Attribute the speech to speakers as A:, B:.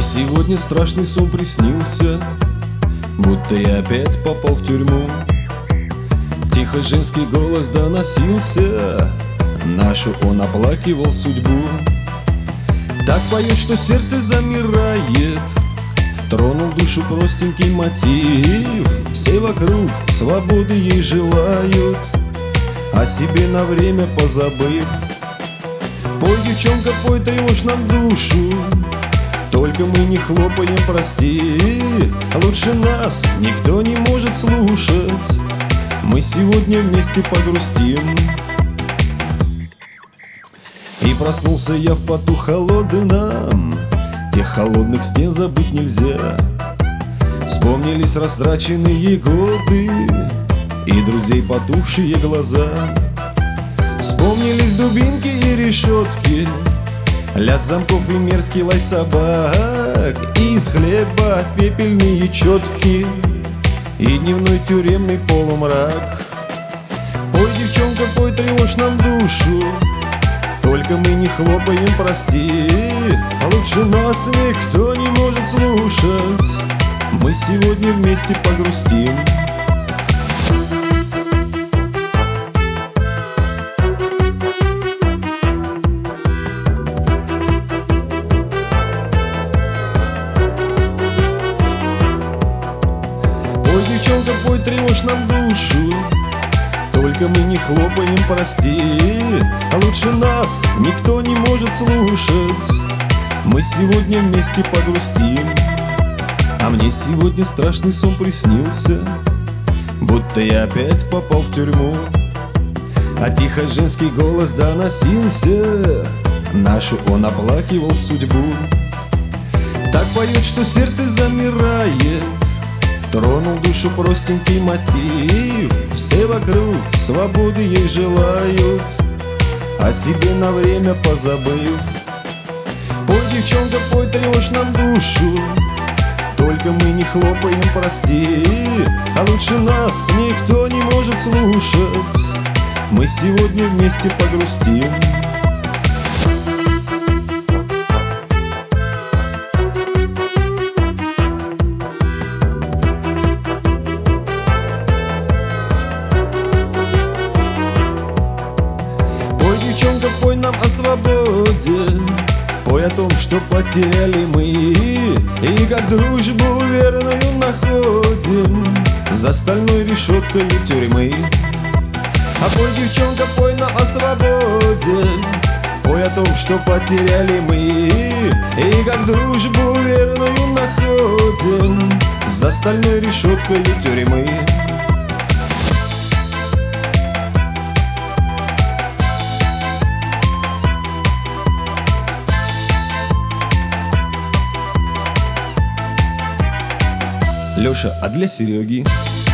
A: Сегодня страшный сон приснился, будто я опять попал в тюрьму. Тихо женский голос доносился, нашу он оплакивал судьбу. Так поет, что сердце замирает, тронул душу простенький мотив. Все вокруг свободы ей желают, о себе на время позабыв. Пой, девчонка, пой, тревожь нам душу, только мы не хлопаем, прости. Лучше нас никто не может слушать, мы сегодня вместе погрустим. И проснулся я в поту холодном, тех холодных стен забыть нельзя. Вспомнились растраченные годы и друзей потухшие глаза. Вспомнились дубинки и решетки, лязг замков и мерзкий лай собак, и из хлеба пепельные четки и дневной тюремный полумрак. Пой, девчонка, пой, тревожь нам душу, только мы не хлопаем, прости. А лучше нас никто не может слушать, мы сегодня вместе погрустим. Пой, девчонка, пой, тревожь нам душу, только мы не хлопаем, прости. А лучше нас никто не может слушать, мы сегодня вместе погрустим. А мне сегодня страшный сон приснился, будто я опять попал в тюрьму. А тихо женский голос доносился, нашу он оплакивал судьбу. Так поет, что сердце замирает, тронул душу простенький мотив. Все вокруг свободы ей желают, о себе на время позабыв. Пой, девчонка, пой, тревожь нам душу, только мы не хлопаем, прости. А лучше нас никто не может слушать, мы сегодня вместе погрустим. Пой, девчонка, пой нам о свободе, пой о том, что потеряли мы, и как дружбу верную находим за стальной решеткой тюрьмы. А пой, девчонка, пой нам о свободе, пой о том, что потеряли мы, и как дружбу верную находим за стальной решеткой тюрьмы. Лёша, а для Сереги?